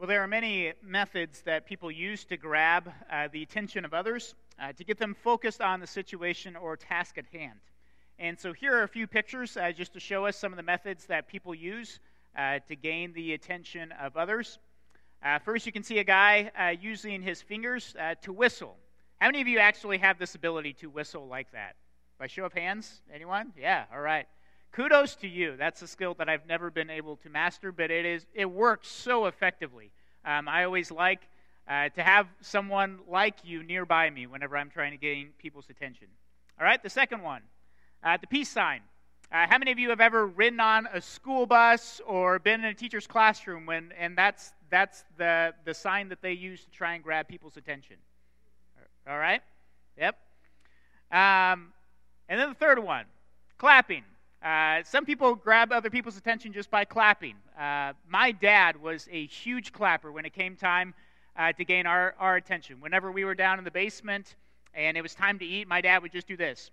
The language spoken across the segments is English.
Well, there are many methods that people use to grab the attention of others, to get them focused on the situation or task at hand. And so here are a few pictures just to show us some of the methods that people use to gain the attention of others. First, you can see a guy using his fingers to whistle. How many of you actually have this ability to whistle like that? By show of hands, anyone? Yeah, all right. Kudos to you. That's a skill that I've never been able to master, but it works so effectively. I always like to have someone like you nearby me whenever I'm trying to gain people's attention. All right, the second one, the peace sign. How many of you have ever ridden on a school bus or been in a teacher's classroom and that's the sign that they use to try and grab people's attention? All right? Yep. And then the third one, clapping. Some people grab other people's attention just by clapping. My dad was a huge clapper when it came time to gain our attention. Whenever we were down in the basement and it was time to eat, my dad would just do this.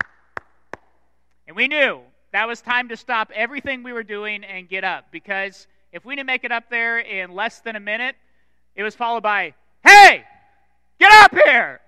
And we knew that was time to stop everything we were doing and get up. Because if we didn't make it up there in less than a minute, it was followed by, "Hey, get up here!"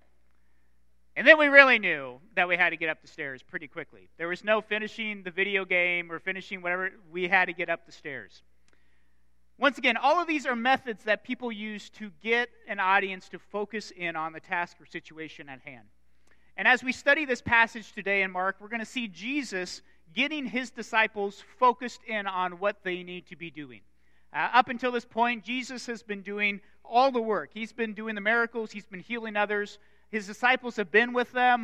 And then we really knew that we had to get up the stairs pretty quickly. There was no finishing the video game or finishing whatever. We had to get up the stairs. Once again, all of these are methods that people use to get an audience to focus in on the task or situation at hand. And as we study this passage today in Mark, we're going to see Jesus getting his disciples focused in on what they need to be doing. Up until this point, Jesus has been doing all the work. He's been doing the miracles. He's been healing others. His disciples have been with him,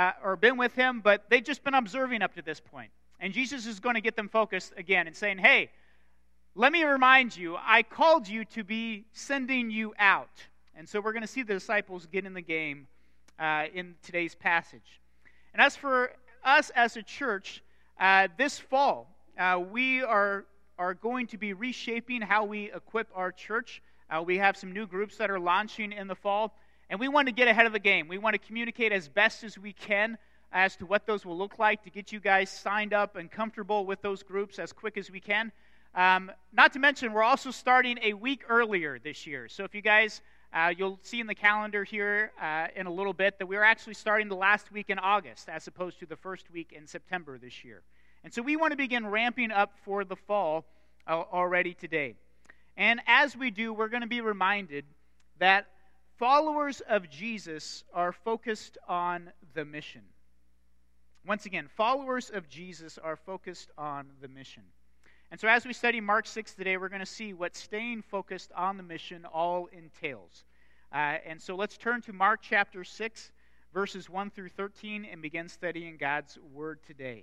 but they've just been observing up to this point. And Jesus is going to get them focused again and saying, "Hey, let me remind you, I called you to be sending you out." And so we're going to see the disciples get in the game in today's passage. And as for us as a church, this fall, we are going to be reshaping how we equip our church. We have some new groups that are launching in the fall. And we want to get ahead of the game. We want to communicate as best as we can as to what those will look like to get you guys signed up and comfortable with those groups as quick as we can. Not to mention, we're also starting a week earlier this year. So if you guys, you'll see in the calendar here in a little bit that we're actually starting the last week in August as opposed to the first week in September this year. And so we want to begin ramping up for the fall already today. And as we do, we're going to be reminded that followers of Jesus are focused on the mission. Once again, followers of Jesus are focused on the mission. And so as we study Mark 6 today, we're going to see what staying focused on the mission all entails. And so let's turn to Mark chapter 6, verses 1 through 13, and begin studying God's Word today.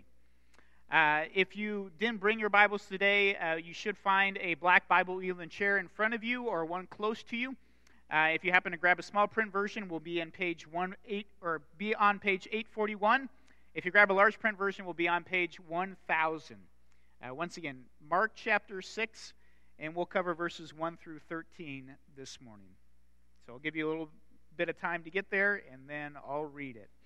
If you didn't bring your Bibles today, you should find a black Bible either in chair in front of you or one close to you. If you happen to grab a small print version, we'll be on page 841. If you grab a large print version, we'll be on page 1000. Once again, Mark chapter 6, and we'll cover verses 1 through 13 this morning. So I'll give you a little bit of time to get there, and then I'll read it.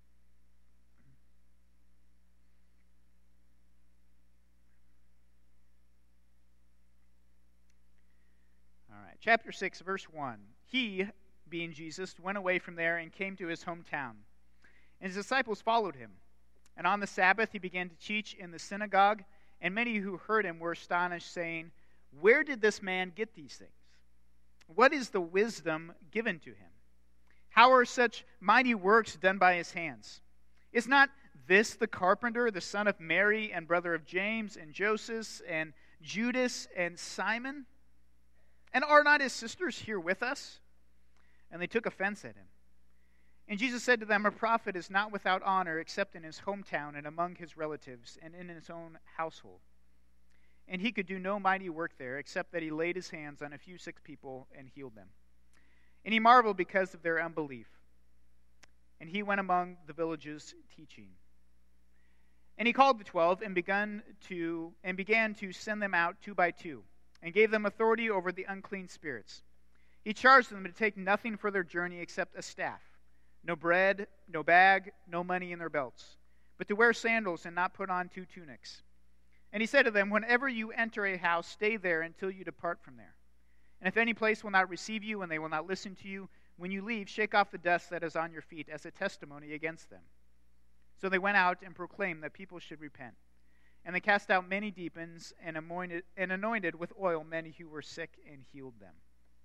Chapter 6, verse 1. He, being Jesus, went away from there and came to his hometown. And his disciples followed him. And on the Sabbath he began to teach in the synagogue, and many who heard him were astonished, saying, "Where did this man get these things? What is the wisdom given to him? How are such mighty works done by his hands? Is not this the carpenter, the son of Mary, and brother of James, and Joseph, and Judas, and Simon? And are not his sisters here with us?" And they took offense at him. And Jesus said to them, "A prophet is not without honor except in his hometown and among his relatives and in his own household." And he could do no mighty work there except that he laid his hands on a few sick people and healed them. And he marveled because of their unbelief. And he went among the villages teaching. And he called the 12 and began to send them out 2 by 2. And gave them authority over the unclean spirits. He charged them to take nothing for their journey except a staff, no bread, no bag, no money in their belts, but to wear sandals and not put on 2 tunics. And he said to them, "Whenever you enter a house, stay there until you depart from there. And if any place will not receive you and they will not listen to you, when you leave, shake off the dust that is on your feet as a testimony against them." So they went out and proclaimed that people should repent. And they cast out many demons and anointed with oil many who were sick and healed them.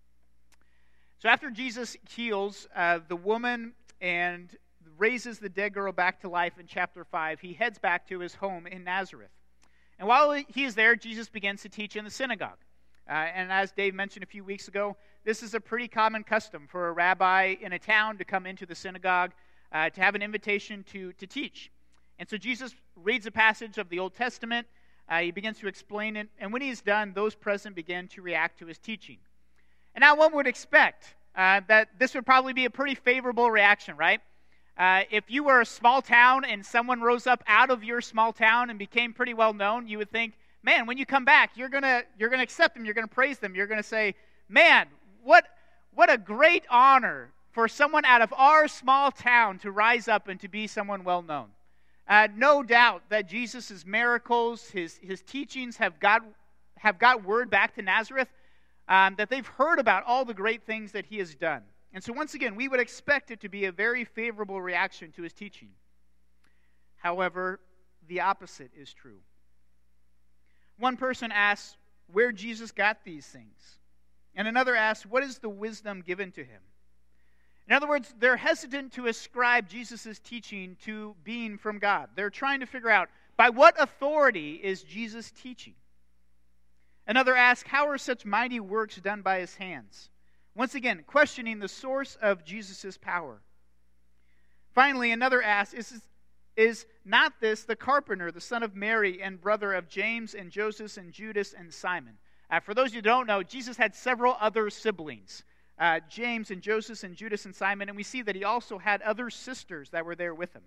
So after Jesus heals the woman and raises the dead girl back to life in chapter 5, he heads back to his home in Nazareth. And while he is there, Jesus begins to teach in the synagogue. And as Dave mentioned a few weeks ago, this is a pretty common custom for a rabbi in a town to come into the synagogue to have an invitation to teach. And so Jesus reads a passage of the Old Testament. He begins to explain it. And when he's done, those present begin to react to his teaching. And now one would expect that this would probably be a pretty favorable reaction, right? If you were a small town and someone rose up out of your small town and became pretty well known, you would think, man, when you come back, you're gonna accept them, you're gonna praise them, you're gonna say, man, what a great honor for someone out of our small town to rise up and to be someone well known. No doubt that Jesus' miracles, his teachings have got word back to Nazareth, that they've heard about all the great things that he has done. And so once again, we would expect it to be a very favorable reaction to his teaching. However, the opposite is true. One person asks where Jesus got these things. And another asks, what is the wisdom given to him? In other words, they're hesitant to ascribe Jesus' teaching to being from God. They're trying to figure out, by what authority is Jesus teaching? Another asks, how are such mighty works done by his hands? Once again, questioning the source of Jesus' power. Finally, another asks, is not this the carpenter, the son of Mary, and brother of James and Joseph and Judas and Simon? For those of you who don't know, Jesus had several other siblings, James and Joseph and Judas and Simon, and we see that he also had other sisters that were there with him.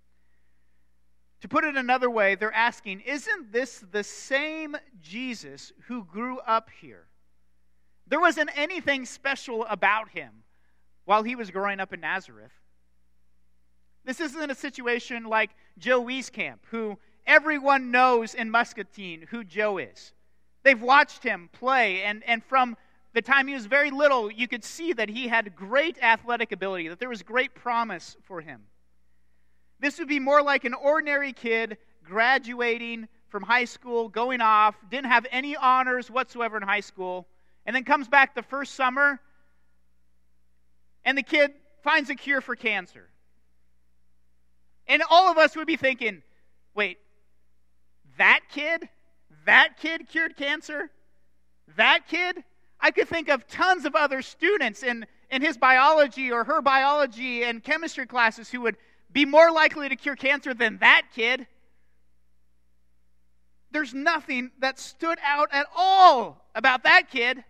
To put it another way, they're asking, isn't this the same Jesus who grew up here? There wasn't anything special about him while he was growing up in Nazareth. This isn't a situation like Joe Wieskamp, who everyone knows in Muscatine who Joe is. They've watched him play, and from the time he was very little, you could see that he had great athletic ability, that there was great promise for him. This would be more like an ordinary kid graduating from high school, going off, didn't have any honors whatsoever in high school, and then comes back the first summer, and the kid finds a cure for cancer. And all of us would be thinking, wait, that kid cured cancer? That kid? I could think of tons of other students in his biology or her biology and chemistry classes who would be more likely to cure cancer than that kid. There's nothing that stood out at all about that kid.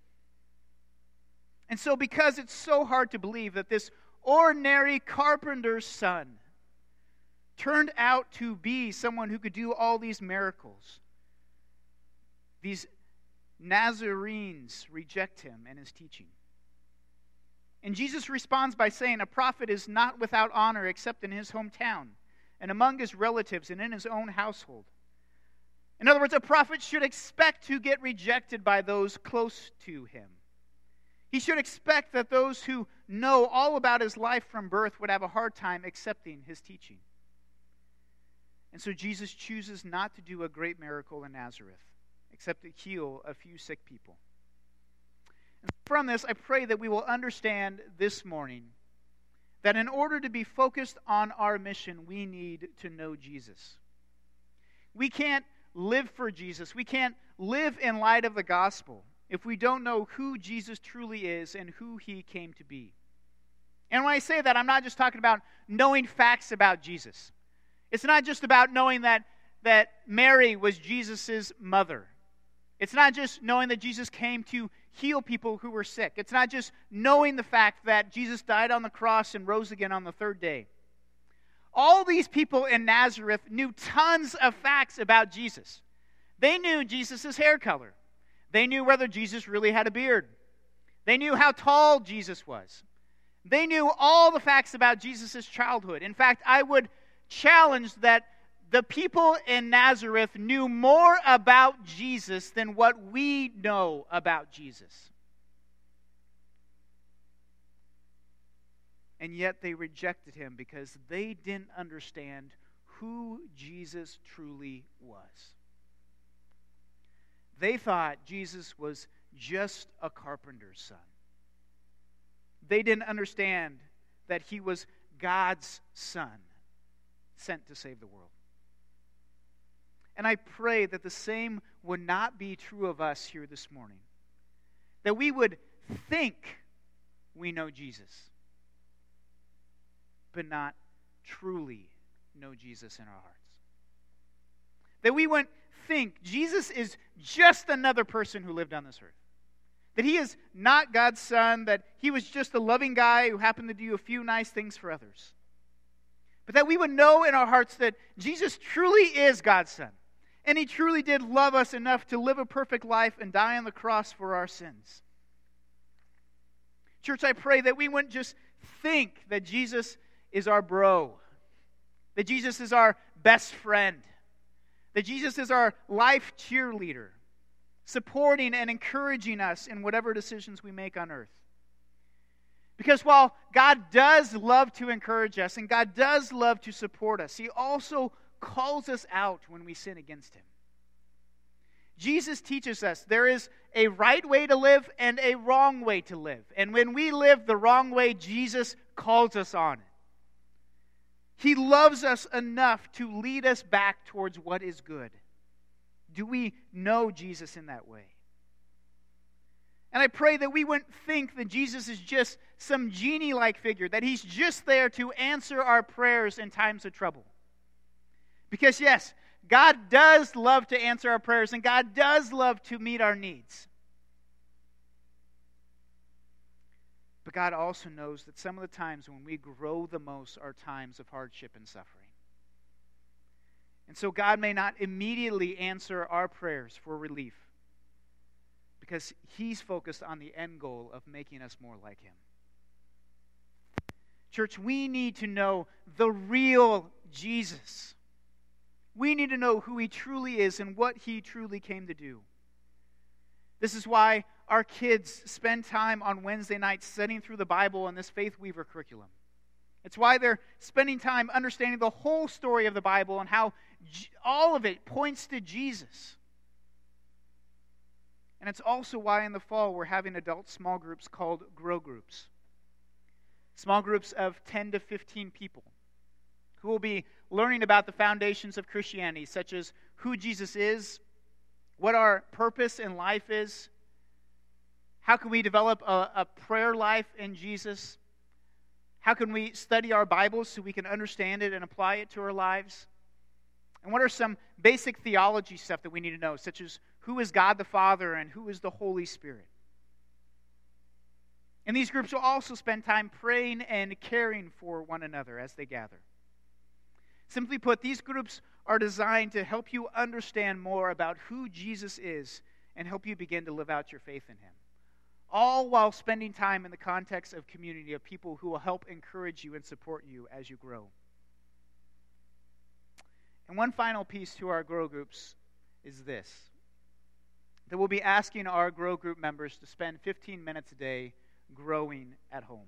And so because it's so hard to believe that this ordinary carpenter's son turned out to be someone who could do all these miracles, these Nazarenes reject him and his teaching. And Jesus responds by saying, a prophet is not without honor except in his hometown and among his relatives and in his own household. In other words, a prophet should expect to get rejected by those close to him. He should expect that those who know all about his life from birth would have a hard time accepting his teaching. And so Jesus chooses not to do a great miracle in Nazareth, except to heal a few sick people. And from this, I pray that we will understand this morning that in order to be focused on our mission, we need to know Jesus. We can't live for Jesus. We can't live in light of the gospel if we don't know who Jesus truly is and who he came to be. And when I say that, I'm not just talking about knowing facts about Jesus. It's not just about knowing that Mary was Jesus' mother. It's not just knowing that Jesus came to heal people who were sick. It's not just knowing the fact that Jesus died on the cross and rose again on the third day. All these people in Nazareth knew tons of facts about Jesus. They knew Jesus' hair color. They knew whether Jesus really had a beard. They knew how tall Jesus was. They knew all the facts about Jesus' childhood. In fact, I would challenge that the people in Nazareth knew more about Jesus than what we know about Jesus. and yet they rejected him because they didn't understand who Jesus truly was. They thought Jesus was just a carpenter's son. They didn't understand that he was God's son, sent to save the world. And I pray that the same would not be true of us here this morning. That we would think we know Jesus, but not truly know Jesus in our hearts. That we wouldn't think Jesus is just another person who lived on this earth. That he is not God's son, that he was just a loving guy who happened to do a few nice things for others. But that we would know in our hearts that Jesus truly is God's son. And he truly did love us enough to live a perfect life and die on the cross for our sins. Church, I pray that we wouldn't just think that Jesus is our bro, that Jesus is our best friend, that Jesus is our life cheerleader, supporting and encouraging us in whatever decisions we make on earth. Because while God does love to encourage us and God does love to support us, he also calls us out when we sin against him. Jesus teaches us there is a right way to live and a wrong way to live. And when we live the wrong way, Jesus calls us on it. He loves us enough to lead us back towards what is good. Do we know Jesus in that way? And I pray that we wouldn't think that Jesus is just some genie-like figure, that he's just there to answer our prayers in times of trouble. Because yes, God does love to answer our prayers, and God does love to meet our needs. But God also knows that some of the times when we grow the most are times of hardship and suffering. And so God may not immediately answer our prayers for relief, because he's focused on the end goal of making us more like him. Church, we need to know the real Jesus. We need to know who he truly is and what he truly came to do. This is why our kids spend time on Wednesday nights studying through the Bible in this Faith Weaver curriculum. It's why they're spending time understanding the whole story of the Bible and how all of it points to Jesus. And it's also why in the fall we're having adult small groups called Grow Groups. Small groups of 10 to 15 people who will be learning about the foundations of Christianity, such as who Jesus is, what our purpose in life is, how can we develop a prayer life in Jesus, how can we study our Bibles so we can understand it and apply it to our lives, and what are some basic theology stuff that we need to know, such as who is God the Father and who is the Holy Spirit. And these groups will also spend time praying and caring for one another as they gather. Simply put, these groups are designed to help you understand more about who Jesus is and help you begin to live out your faith in him. All while spending time in the context of community of people who will help encourage you and support you as you grow. And one final piece to our Grow Groups is this: that we'll be asking our Grow Group members to spend 15 minutes a day growing at home.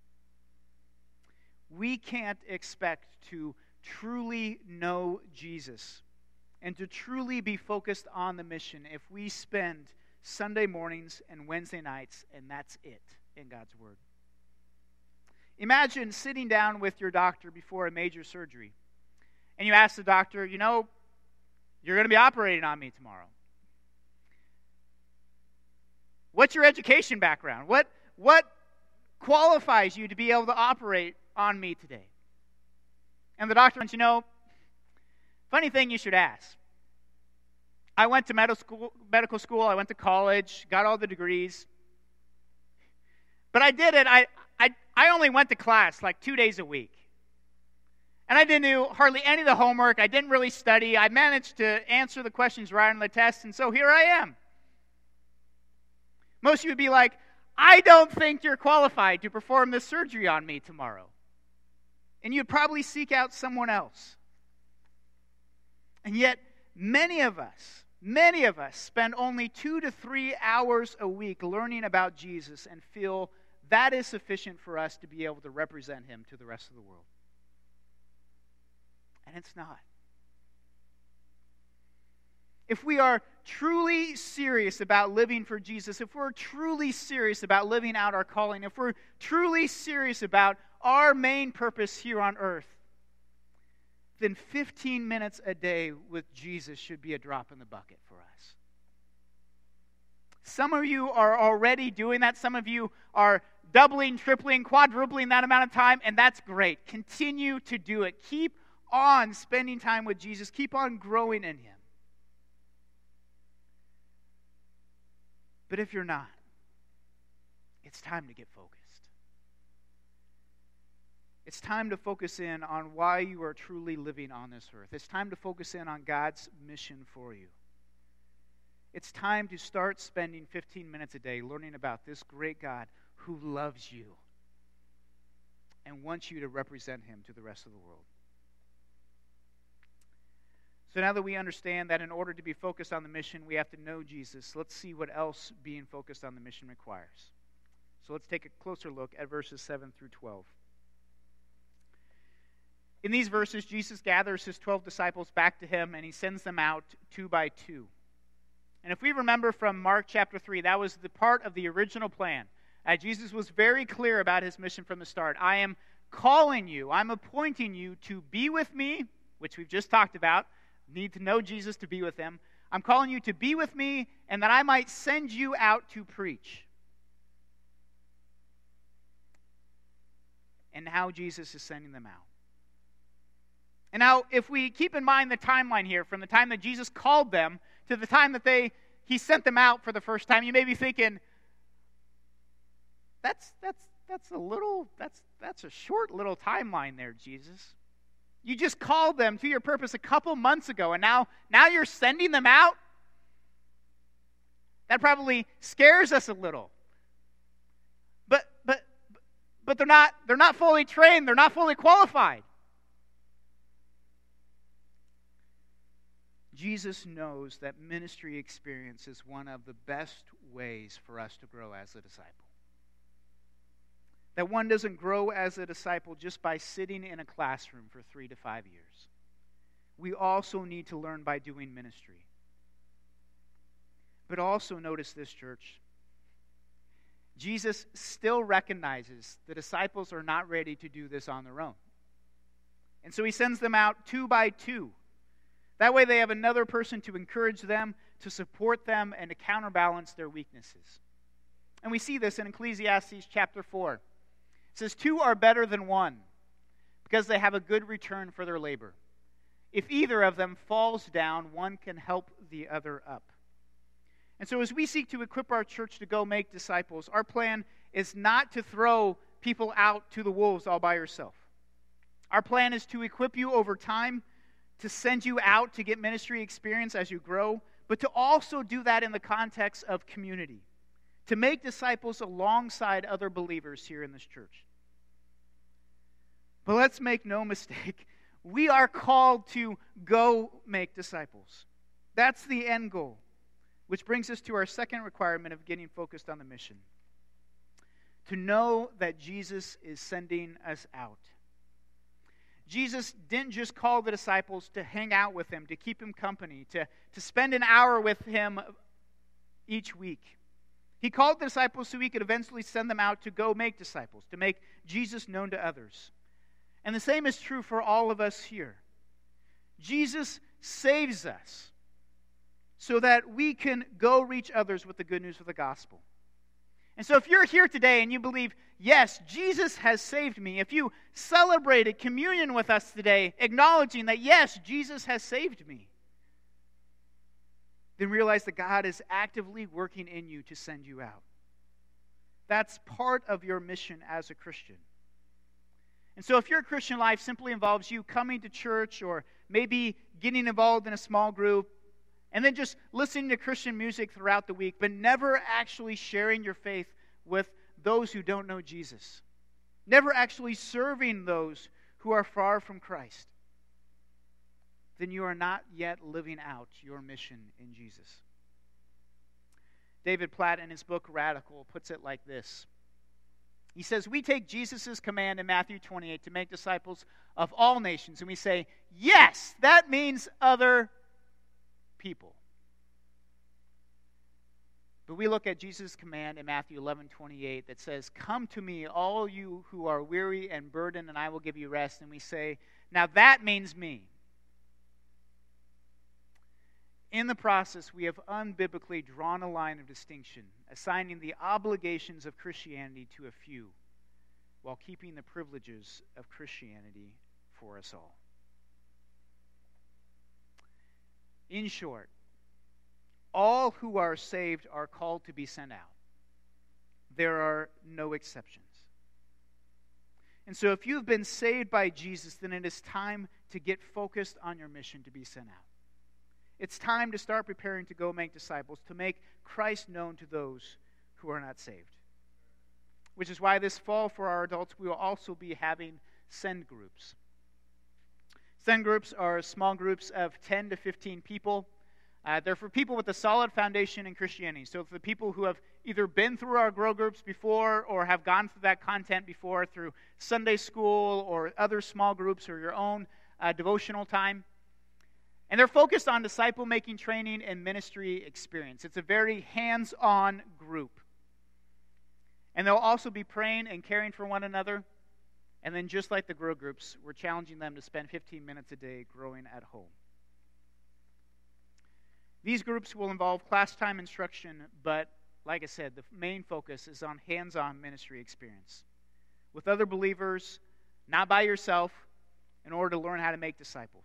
We can't expect to truly know Jesus and to truly be focused on the mission if we spend Sunday mornings and Wednesday nights and that's it in God's Word. Imagine sitting down with your doctor before a major surgery and you ask the doctor, you're going to be operating on me tomorrow. What's your education background? What qualifies you to be able to operate on me today? And the doctor wants, funny thing you should ask. I went to medical school, I went to college, got all the degrees. But I did it, I only went to class like 2 days a week. And I didn't do hardly any of the homework, I didn't really study, I managed to answer the questions right on the test, and so here I am. Most of you would be like, I don't think you're qualified to perform this surgery on me tomorrow. And you'd probably seek out someone else. And yet, many of us spend only 2 to 3 hours a week learning about Jesus and feel that is sufficient for us to be able to represent him to the rest of the world. And it's not. If we are truly serious about living for Jesus, if we're truly serious about living out our calling, if we're truly serious about our main purpose here on earth, then 15 minutes a day with Jesus should be a drop in the bucket for us. Some of you are already doing that. Some of you are doubling, tripling, quadrupling that amount of time, and that's great. Continue to do it. Keep on spending time with Jesus. Keep on growing in him. But if you're not, it's time to get focused. It's time to focus in on why you are truly living on this earth. It's time to focus in on God's mission for you. It's time to start spending 15 minutes a day learning about this great God who loves you and wants you to represent him to the rest of the world. So now that we understand that in order to be focused on the mission, we have to know Jesus, let's see what else being focused on the mission requires. So let's take a closer look at verses 7 through 12. In these verses, Jesus gathers his 12 disciples back to him, and he sends them out 2 by 2. And if we remember from Mark chapter 3, that was the part of the original plan. Jesus was very clear about his mission from the start. I am calling you, I'm appointing you to be with me, which we've just talked about. Need to know Jesus to be with him. I'm calling you to be with me, and that I might send you out to preach. And now Jesus is sending them out. And now, if we keep in mind the timeline here, from the time that Jesus called them to the time that he sent them out for the first time, you may be thinking, that's a short little timeline there, Jesus. You just called them to your purpose a couple months ago, and now you're sending them out? That probably scares us a little. But they're not fully trained, they're not fully qualified. Jesus knows that ministry experience is one of the best ways for us to grow as a disciple. That one doesn't grow as a disciple just by sitting in a classroom for 3 to 5 years. We also need to learn by doing ministry. But also notice this, church. Jesus still recognizes the disciples are not ready to do this on their own. And so he sends them out 2 by 2. That way they have another person to encourage them, to support them, and to counterbalance their weaknesses. And we see this in Ecclesiastes chapter 4. It says, 2 are better than 1, because they have a good return for their labor. If either of them falls down, one can help the other up. And so as we seek to equip our church to go make disciples, our plan is not to throw people out to the wolves all by yourself. Our plan is to equip you over time, to send you out to get ministry experience as you grow, but to also do that in the context of community. To make disciples alongside other believers here in this church. But let's make no mistake, we are called to go make disciples. That's the end goal, which brings us to our second requirement of getting focused on the mission. To know that Jesus is sending us out. Jesus didn't just call the disciples to hang out with him, to keep him company, to spend an hour with him each week. He called the disciples so he could eventually send them out to go make disciples, to make Jesus known to others. And the same is true for all of us here. Jesus saves us so that we can go reach others with the good news of the gospel. And so if you're here today and you believe, yes, Jesus has saved me, if you celebrated communion with us today, acknowledging that, yes, Jesus has saved me, then realize that God is actively working in you to send you out. That's part of your mission as a Christian. And so if your Christian life simply involves you coming to church or maybe getting involved in a small group and then just listening to Christian music throughout the week, but never actually sharing your faith with those who don't know Jesus, never actually serving those who are far from Christ, then you are not yet living out your mission in Jesus. David Platt, in his book Radical, puts it like this. He says, we take Jesus' command in Matthew 28 to make disciples of all nations, and we say, yes, that means other people. But we look at Jesus' command in Matthew 11:28 that says, come to me, all you who are weary and burdened, and I will give you rest. And we say, now that means me. In the process, we have unbiblically drawn a line of distinction, assigning the obligations of Christianity to a few, while keeping the privileges of Christianity for us all. In short, all who are saved are called to be sent out. There are no exceptions. And so if you've been saved by Jesus, then it is time to get focused on your mission to be sent out. It's time to start preparing to go make disciples, to make Christ known to those who are not saved. Which is why this fall for our adults, we will also be having send groups. Send groups are small groups of 10 to 15 people. They're for people with a solid foundation in Christianity. So for the people who have either been through our grow groups before or have gone through that content before through Sunday school or other small groups or your own devotional time. And they're focused on disciple-making training and ministry experience. It's a very hands-on group. And they'll also be praying and caring for one another. And then just like the grow groups, we're challenging them to spend 15 minutes a day growing at home. These groups will involve class time instruction, but like I said, the main focus is on hands-on ministry experience. With other believers, not by yourself, in order to learn how to make disciples.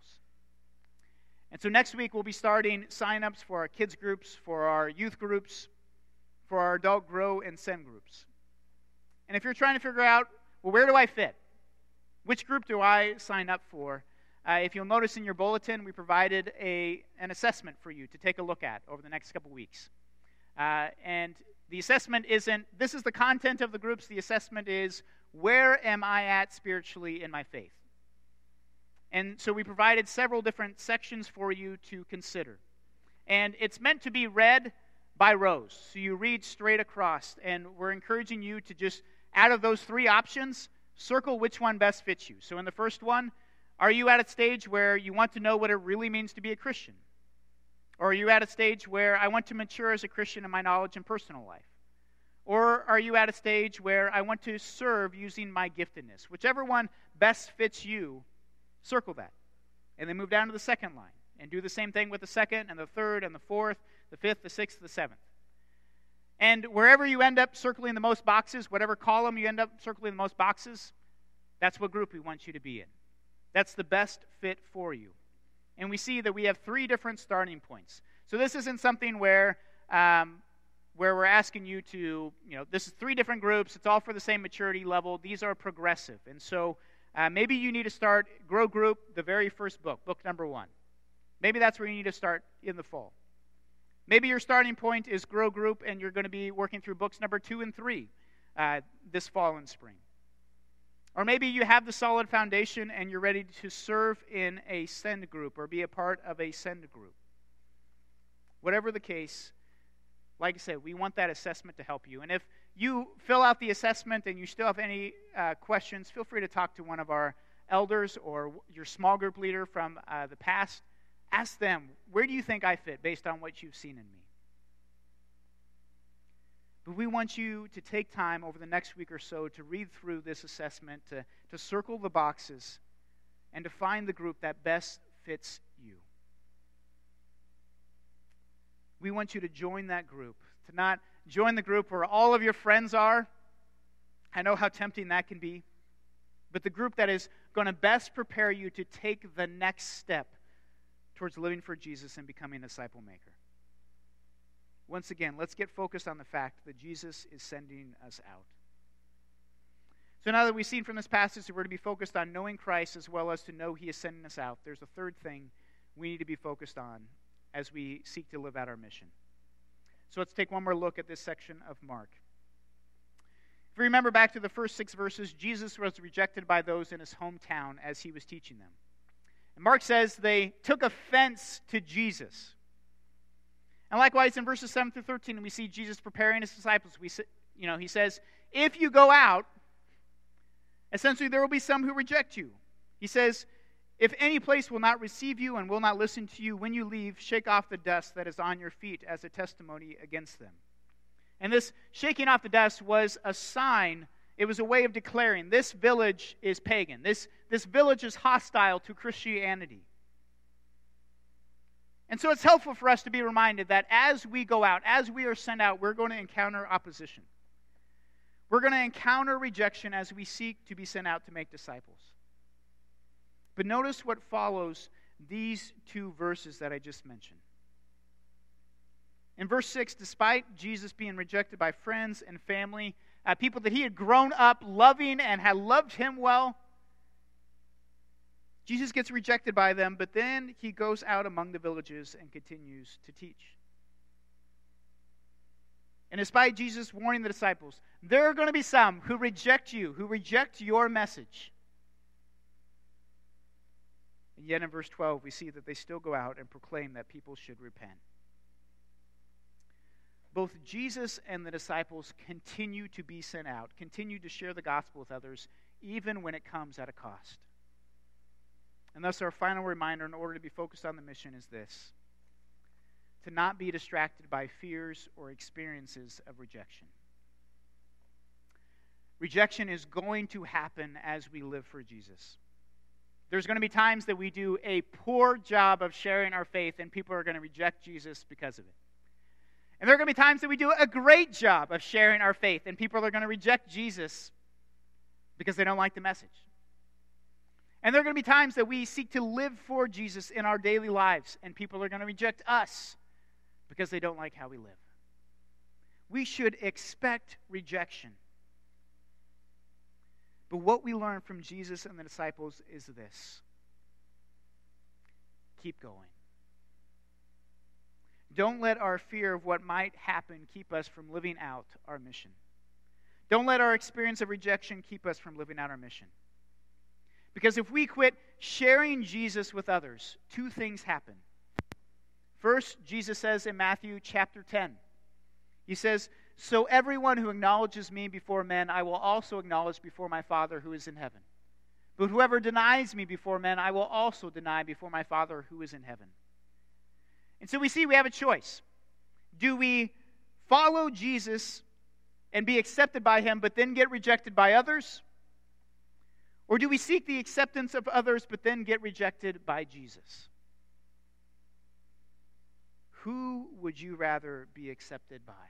And so next week we'll be starting sign-ups for our kids groups, for our youth groups, for our adult grow and send groups. And if you're trying to figure out, well, where do I fit? Which group do I sign up for? If you'll notice in your bulletin, we provided an assessment for you to take a look at over the next couple weeks. And the assessment isn't, this is the content of the groups. The assessment is, where am I at spiritually in my faith? And so we provided several different sections for you to consider. And it's meant to be read by rows. So you read straight across. And we're encouraging you to just, out of those three options, circle which one best fits you. So in the first one, are you at a stage where you want to know what it really means to be a Christian? Or are you at a stage where I want to mature as a Christian in my knowledge and personal life? Or are you at a stage where I want to serve using my giftedness? Whichever one best fits you, circle that. And then move down to the second line. And do the same thing with the second and the third and the fourth, the fifth, the sixth, the seventh. And wherever you end up circling the most boxes, whatever column you end up circling the most boxes, that's what group we want you to be in. That's the best fit for you. And we see that we have three different starting points. So this isn't something where we're asking you to, this is three different groups. It's all for the same maturity level. These are progressive. And so maybe you need to start Grow Group, the very first book number 1. Maybe that's where you need to start in the fall. Maybe your starting point is Grow Group, and you're going to be working through books number 2 and 3 this fall and spring. Or maybe you have the solid foundation and you're ready to serve in a send group or be a part of a send group. Whatever the case, like I said, we want that assessment to help you. And if you fill out the assessment and you still have any questions, feel free to talk to one of our elders or your small group leader from the past. Ask them, where do you think I fit based on what you've seen in me? But we want you to take time over the next week or so to read through this assessment, to circle the boxes, and to find the group that best fits you. We want you to join that group, to not join the group where all of your friends are. I know how tempting that can be. But the group that is going to best prepare you to take the next step towards living for Jesus and becoming a disciple maker. Once again, let's get focused on the fact that Jesus is sending us out. So now that we've seen from this passage that we're to be focused on knowing Christ as well as to know He is sending us out, there's a third thing we need to be focused on as we seek to live out our mission. So let's take one more look at this section of Mark. If you remember back to the first 6 verses, Jesus was rejected by those in his hometown as he was teaching them. And Mark says they took offense to Jesus. And likewise, in verses 7 through 13, we see Jesus preparing his disciples. He says, if you go out, Essentially, there will be some who reject you. He says, if any place will not receive you and will not listen to you, when you leave, shake off the dust that is on your feet as a testimony against them. And this shaking off the dust was a sign. It was a way of declaring this village is pagan. This village is hostile to Christianity. And so it's helpful for us to be reminded that as we go out, as we are sent out, we're going to encounter opposition. We're going to encounter rejection as we seek to be sent out to make disciples. But notice what follows these two verses that I just mentioned. In verse 6, despite Jesus being rejected by friends and family, people that he had grown up loving and had loved him well, Jesus gets rejected by them, but then he goes out among the villages and continues to teach. And despite Jesus warning the disciples, there are going to be some who reject you, who reject your message. And yet in verse 12, we see that they still go out and proclaim that people should repent. Both Jesus and the disciples continue to be sent out, continue to share the gospel with others, even when it comes at a cost. And thus our final reminder in order to be focused on the mission is this: to not be distracted by fears or experiences of rejection. Rejection is going to happen as we live for Jesus. There's going to be times that we do a poor job of sharing our faith and people are going to reject Jesus because of it. And there are going to be times that we do a great job of sharing our faith and people are going to reject Jesus because they don't like the message. And there are going to be times that we seek to live for Jesus in our daily lives and people are going to reject us because they don't like how we live. We should expect rejection. But what we learn from Jesus and the disciples is this: keep going. Don't let our fear of what might happen keep us from living out our mission. Don't let our experience of rejection keep us from living out our mission. Because if we quit sharing Jesus with others, two things happen. First, Jesus says in Matthew chapter 10, he says, "So everyone who acknowledges me before men, I will also acknowledge before my Father who is in heaven. But whoever denies me before men, I will also deny before my Father who is in heaven." And so we see we have a choice. Do we follow Jesus and be accepted by him, but then get rejected by others? Or do we seek the acceptance of others, but then get rejected by Jesus? Who would you rather be accepted by?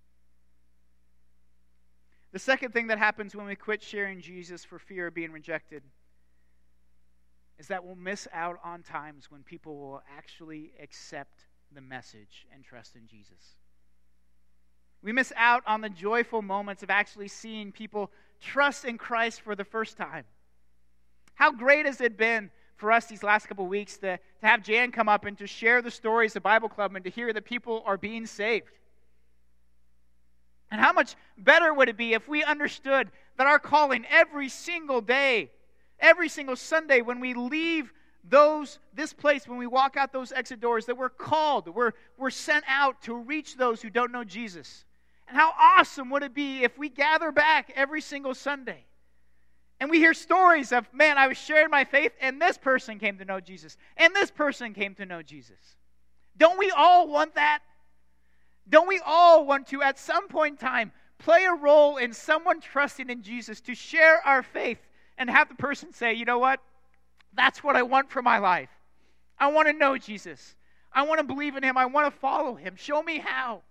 The second thing that happens when we quit sharing Jesus for fear of being rejected is that we'll miss out on times when people will actually accept the message and trust in Jesus. We miss out on the joyful moments of actually seeing people trust in Christ for the first time. How great has it been for us these last couple of weeks to have Jan come up and to share the stories of Bible Club and to hear that people are being saved. And how much better would it be if we understood that our calling every single day, every single Sunday when we leave this place, when we walk out those exit doors, that we're called, we're sent out to reach those who don't know Jesus. And how awesome would it be if we gather back every single Sunday and we hear stories of, man, I was sharing my faith and this person came to know Jesus and this person came to know Jesus. Don't we all want that? Don't we all want to, at some point in time, play a role in someone trusting in Jesus to share our faith and have the person say, you know what? That's what I want for my life. I want to know Jesus. I want to believe in him. I want to follow him. Show me how.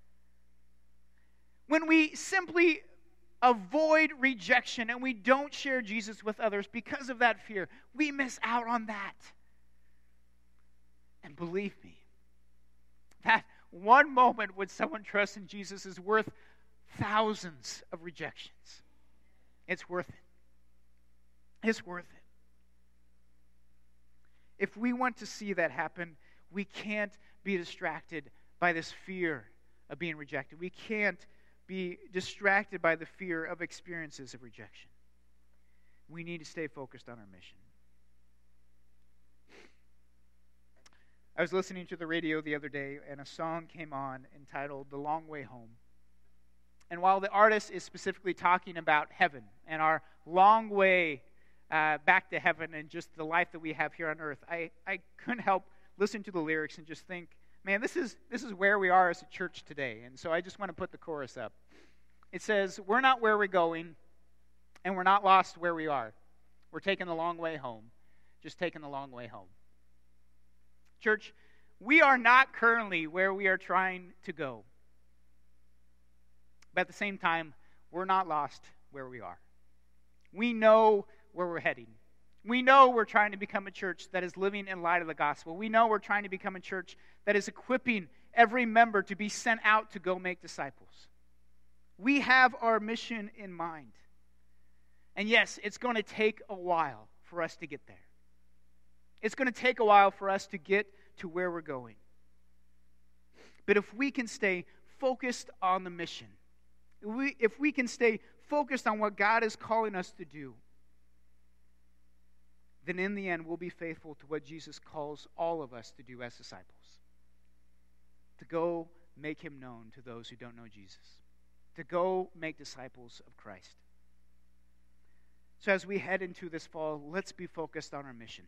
When we simply avoid rejection and we don't share Jesus with others because of that fear, we miss out on that. And believe me, that one moment when someone trusts in Jesus is worth thousands of rejections. It's worth it. It's worth it. If we want to see that happen, we can't be distracted by this fear of being rejected. We can't be distracted by the fear of experiences of rejection. We need to stay focused on our mission. I was listening to the radio the other day, and a song came on entitled "The Long Way Home." And while the artist is specifically talking about heaven and our long way back to heaven and just the life that we have here on earth, I couldn't help listen to the lyrics and just think, man, this is where we are as a church today. And so I just want to put the chorus up. It says, we're not where we're going, and we're not lost where we are. We're taking the long way home, just taking the long way home. Church, we are not currently where we are trying to go. But at the same time, we're not lost where we are. We know where we're heading. We know we're trying to become a church that is living in light of the gospel. We know we're trying to become a church that is equipping every member to be sent out to go make disciples. We have our mission in mind. And yes, it's going to take a while for us to get there. It's going to take a while for us to get to where we're going. But if we can stay focused on the mission, if we can stay focused on what God is calling us to do, then in the end we'll be faithful to what Jesus calls all of us to do as disciples. To go make him known to those who don't know Jesus. To go make disciples of Christ. So as we head into this fall, let's be focused on our mission.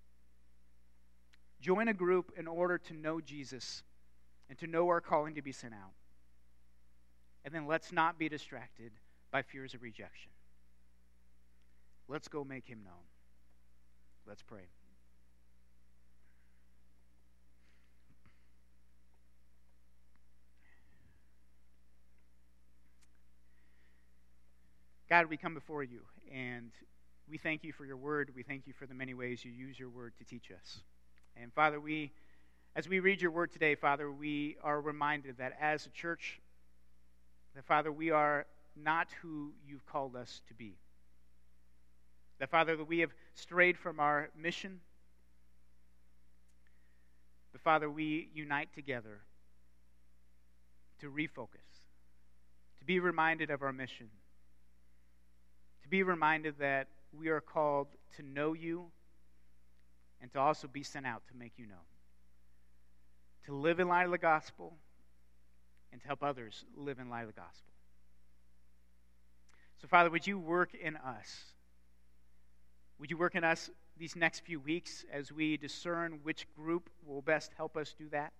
Join a group in order to know Jesus and to know our calling to be sent out. And then let's not be distracted by fears of rejection. Let's go make him known. Let's pray. God, we come before you, and we thank you for your word. We thank you for the many ways you use your word to teach us. And Father, as we read your word today, Father, we are reminded that as a church, that Father, we are not who you've called us to be. That Father, that we have strayed from our mission. But Father, we unite together to refocus, to be reminded of our mission, to be reminded that we are called to know you and to also be sent out to make you known, to live in light of the gospel and to help others live in light of the gospel. So Father, would you work in us? Would you work in us these next few weeks as we discern which group will best help us do that?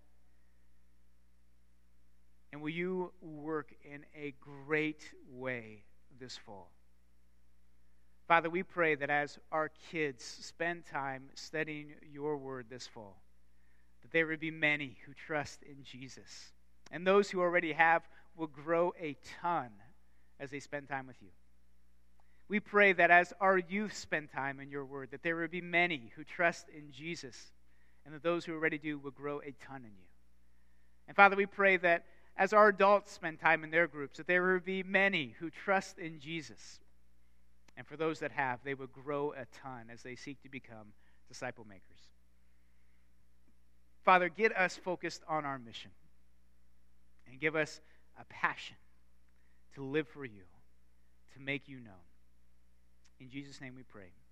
And will you work in a great way this fall? Father, we pray that as our kids spend time studying your word this fall, that there would be many who trust in Jesus. And those who already have will grow a ton as they spend time with you. We pray that as our youth spend time in your word, that there would be many who trust in Jesus, and that those who already do will grow a ton in you. And Father, we pray that as our adults spend time in their groups, that there would be many who trust in Jesus. And for those that have, they would grow a ton as they seek to become disciple makers. Father, get us focused on our mission and give us a passion to live for you, to make you known. In Jesus' name we pray.